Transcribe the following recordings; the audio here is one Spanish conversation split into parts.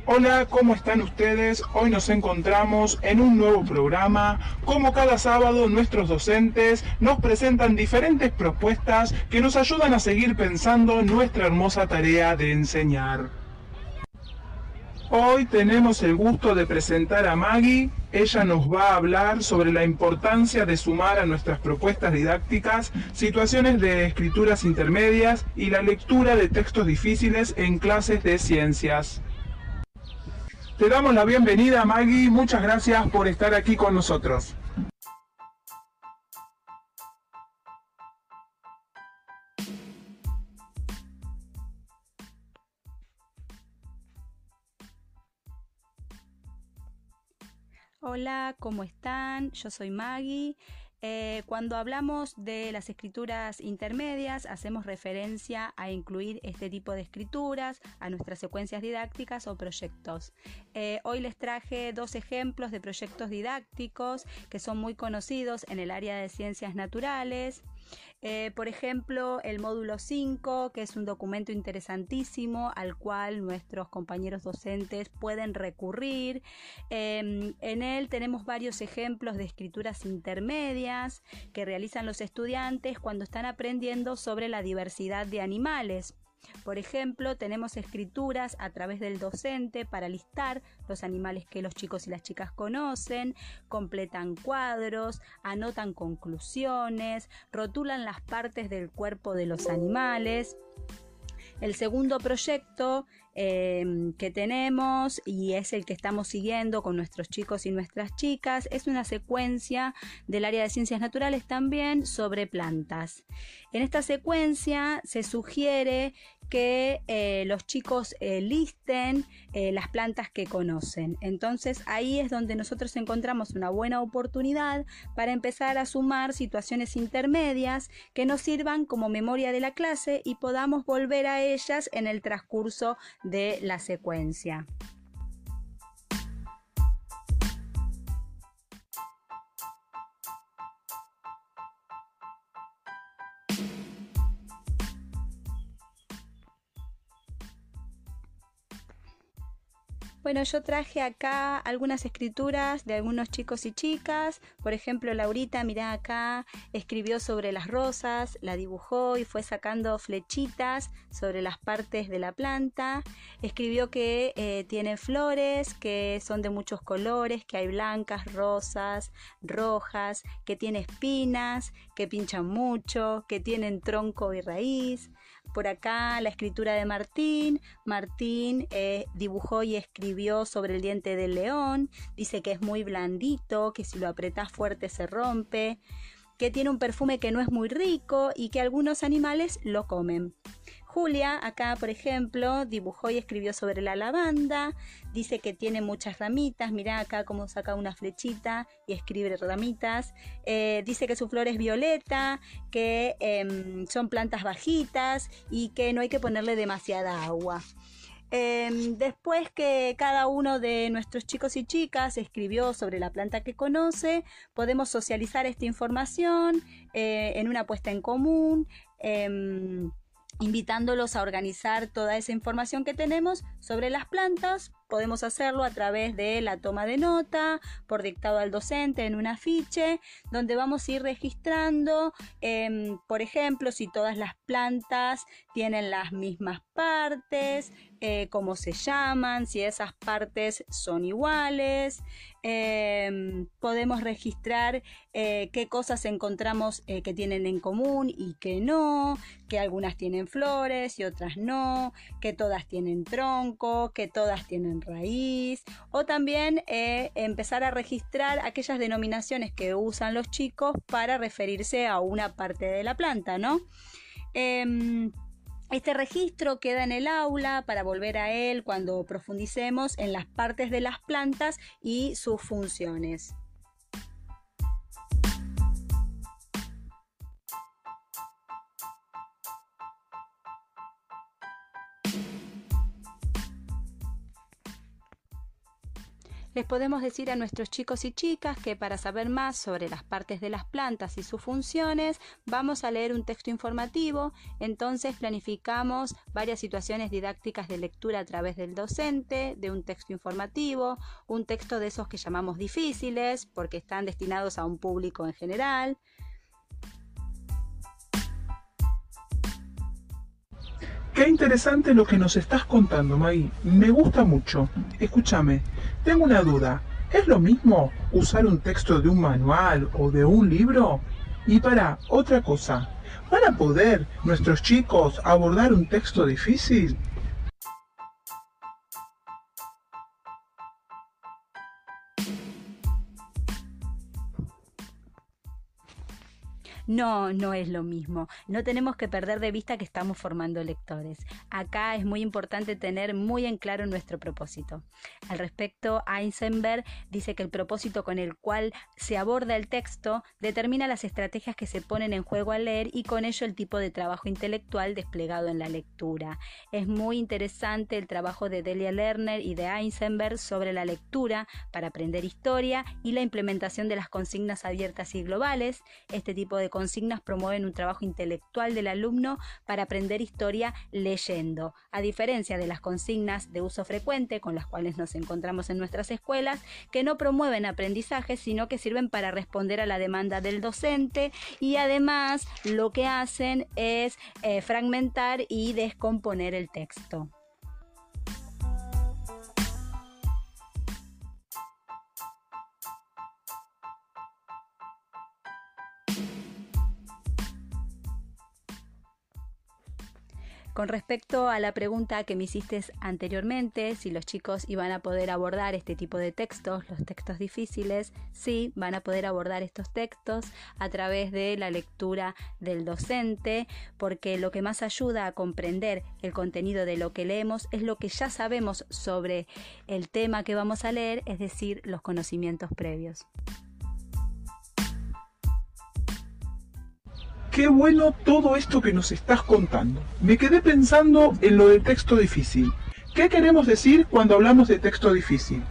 Hola, ¿cómo están ustedes? Hoy nos encontramos en un nuevo programa. Como cada sábado, nuestros docentes nos presentan diferentes propuestas que nos ayudan a seguir pensando en nuestra hermosa tarea de enseñar. Hoy tenemos el gusto de presentar a Maggie. Ella nos va a hablar sobre la importancia de sumar a nuestras propuestas didácticas situaciones de escrituras intermedias y la lectura de textos difíciles en clases de ciencias. Te damos la bienvenida, Maggie. Muchas gracias por estar aquí con nosotros. Hola, ¿cómo están? Yo soy Maggie. Cuando hablamos de las escrituras intermedias, hacemos referencia a incluir este tipo de escrituras a nuestras secuencias didácticas o proyectos. Hoy les traje dos ejemplos de proyectos didácticos que son muy conocidos en el área de ciencias naturales. Por ejemplo, el módulo 5, que es un documento interesantísimo al cual nuestros compañeros docentes pueden recurrir. En él tenemos varios ejemplos de escrituras intermedias que realizan los estudiantes cuando están aprendiendo sobre la diversidad de animales. Por ejemplo, tenemos escrituras a través del docente para listar los animales que los chicos y las chicas conocen, completan cuadros, anotan conclusiones, rotulan las partes del cuerpo de los animales. El segundo proyecto que tenemos, y es el que estamos siguiendo con nuestros chicos y nuestras chicas, es una secuencia del área de ciencias naturales también sobre plantas. En esta secuencia se sugiere que los chicos listen las plantas que conocen. Entonces ahí es donde nosotros encontramos una buena oportunidad para empezar a sumar situaciones intermedias que nos sirvan como memoria de la clase y podamos volver a ellas en el transcurso de la secuencia. Bueno, yo traje acá algunas escrituras de algunos chicos y chicas. Por ejemplo, Laurita, mirá acá, escribió sobre las rosas, la dibujó y fue sacando flechitas sobre las partes de la planta. Escribió que tiene flores, que son de muchos colores, que hay blancas, rosas, rojas, que tiene espinas, que pinchan mucho, que tienen tronco y raíz. Por acá la escritura de Martín. Martín dibujó y escribió sobre el diente del león. Dice que es muy blandito, que si lo apretás fuerte se rompe, que tiene un perfume que no es muy rico y que algunos animales lo comen. Julia, acá por ejemplo, dibujó y escribió sobre la lavanda. Dice que tiene muchas ramitas. Mirá acá cómo saca una flechita y escribe ramitas. Dice que su flor es violeta, que son plantas bajitas y que no hay que ponerle demasiada agua. Después que cada uno de nuestros chicos y chicas escribió sobre la planta que conoce, podemos socializar esta información en una puesta en común, invitándolos a organizar toda esa información que tenemos sobre las plantas. Podemos hacerlo a través de la toma de nota, por dictado al docente en un afiche, donde vamos a ir registrando, por ejemplo, si todas las plantas tienen las mismas partes, cómo se llaman, si esas partes son iguales. Podemos registrar qué cosas encontramos que tienen en común y que no, que algunas tienen flores y otras no, que todas tienen tronco, que todas tienen raíz, o también empezar a registrar aquellas denominaciones que usan los chicos para referirse a una parte de la planta, ¿no? Este registro queda en el aula para volver a él cuando profundicemos en las partes de las plantas y sus funciones. Les podemos decir a nuestros chicos y chicas que para saber más sobre las partes de las plantas y sus funciones, vamos a leer un texto informativo. Entonces planificamos varias situaciones didácticas de lectura a través del docente, de un texto informativo, un texto de esos que llamamos difíciles, porque están destinados a un público en general. Qué interesante lo que nos estás contando, Maggie. Me gusta mucho. Escúchame, tengo una duda. ¿Es lo mismo usar un texto de un manual o de un libro? Y para otra cosa, ¿van a poder nuestros chicos abordar un texto difícil? No, no es lo mismo. No tenemos que perder de vista que estamos formando lectores. Acá es muy importante tener muy en claro nuestro propósito. Al respecto, Eisenberg dice que el propósito con el cual se aborda el texto determina las estrategias que se ponen en juego al leer y con ello el tipo de trabajo intelectual desplegado en la lectura. Es muy interesante el trabajo de Delia Lerner y de Eisenberg sobre la lectura para aprender historia y la implementación de las consignas abiertas y globales. Este tipo de consignas promueven un trabajo intelectual del alumno para aprender historia leyendo, a diferencia de las consignas de uso frecuente con las cuales nos encontramos en nuestras escuelas, que no promueven aprendizaje, sino que sirven para responder a la demanda del docente y además lo que hacen es fragmentar y descomponer el texto. Con respecto a la pregunta que me hiciste anteriormente, si los chicos iban a poder abordar este tipo de textos, los textos difíciles, sí, van a poder abordar estos textos a través de la lectura del docente, porque lo que más ayuda a comprender el contenido de lo que leemos es lo que ya sabemos sobre el tema que vamos a leer, es decir, los conocimientos previos. Qué bueno todo esto que nos estás contando. Me quedé pensando en lo del texto difícil. ¿Qué queremos decir cuando hablamos de texto difícil?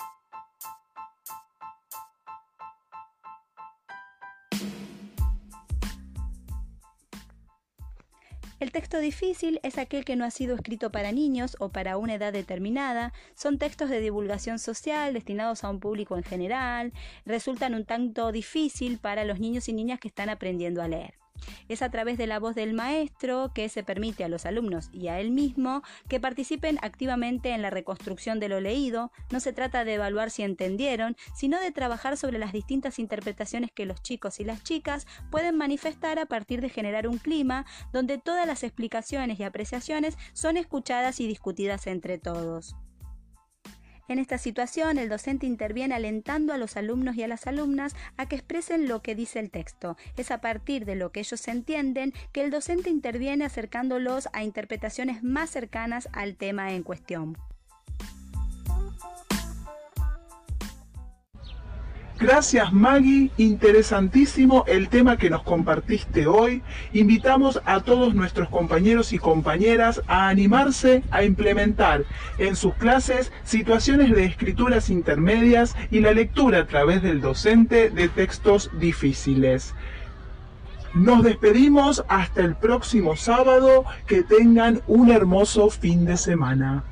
El texto difícil es aquel que no ha sido escrito para niños o para una edad determinada. Son textos de divulgación social destinados a un público en general. Resultan un tanto difícil para los niños y niñas que están aprendiendo a leer. Es a través de la voz del maestro que se permite a los alumnos y a él mismo que participen activamente en la reconstrucción de lo leído. No se trata de evaluar si entendieron, sino de trabajar sobre las distintas interpretaciones que los chicos y las chicas pueden manifestar a partir de generar un clima donde todas las explicaciones y apreciaciones son escuchadas y discutidas entre todos. En esta situación, el docente interviene alentando a los alumnos y a las alumnas a que expresen lo que dice el texto. Es a partir de lo que ellos entienden que el docente interviene acercándolos a interpretaciones más cercanas al tema en cuestión. Gracias, Maggie, interesantísimo el tema que nos compartiste hoy. Invitamos a todos nuestros compañeros y compañeras a animarse a implementar en sus clases situaciones de escrituras intermedias y la lectura a través del docente de textos difíciles. Nos despedimos hasta el próximo sábado. Que tengan un hermoso fin de semana.